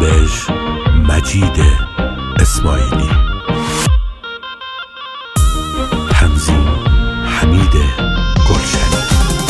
جنبش مجید اسماعیلی، تنظیم حمید گلشنی.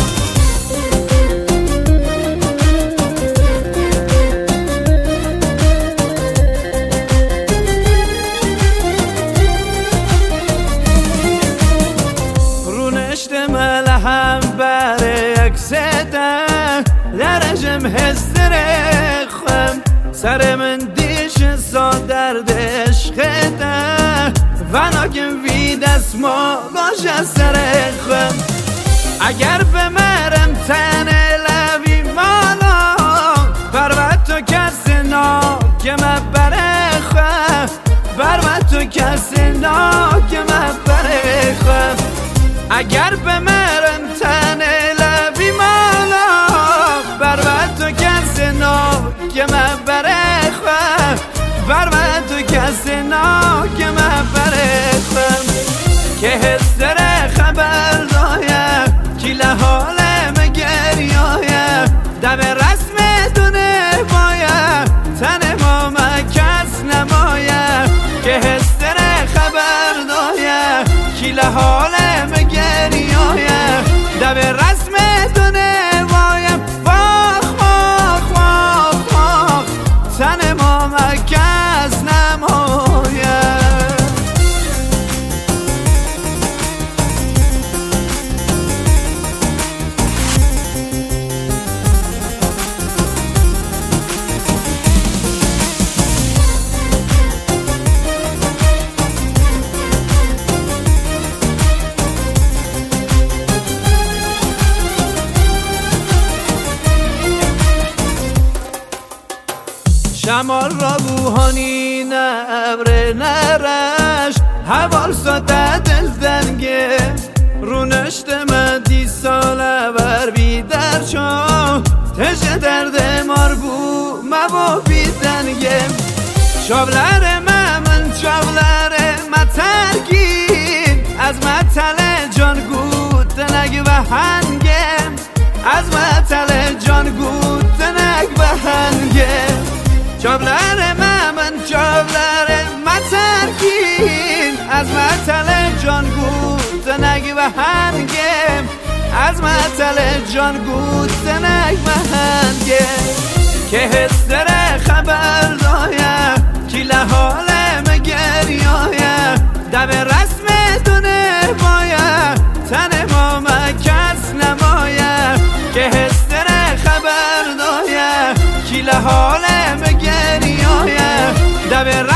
رونشت ملهم بر یکسده درجم هستر خم سر من دیش سادر دشخده وناکم وی دست ما باشه سر خم اگر بمرم تن لبی مالا بروت تو کسی ناکم برخم بروت تو کسی ناکم برخم اگر بمرم تن لبی مالا بروت تو کسی ناکم برخم بروت تو کسی ناکم برخم که هستر خبر دایم کی لحالم گریایم دم رسم دونه بایم تن ما مکس نمایم که هستر خبر دایم کی لحالم گریایم دم رسم دونه بایم واخ واخ واخ واخ تن ما مکس نمایم. شمال را بوهانی نبر نرش حوال ساته دل دنگه رونشت مدی ساله بر بیدر شو تشه درد مار بو مبا بیدنگه شابلر من شابلر مترگین از متل جان گود نگ و هنگم از متل جان گود نگ و هنگم شابلر من شابلر مترکین از متل جان گود نگ و هنگم از متل جان گود نگ و هنگم که هستر خبر دایم کی لحالم گریایم دم رسم دونه بایم تن ما مکس نمایم که هستر خبر دایم کی لحالم گریایم دم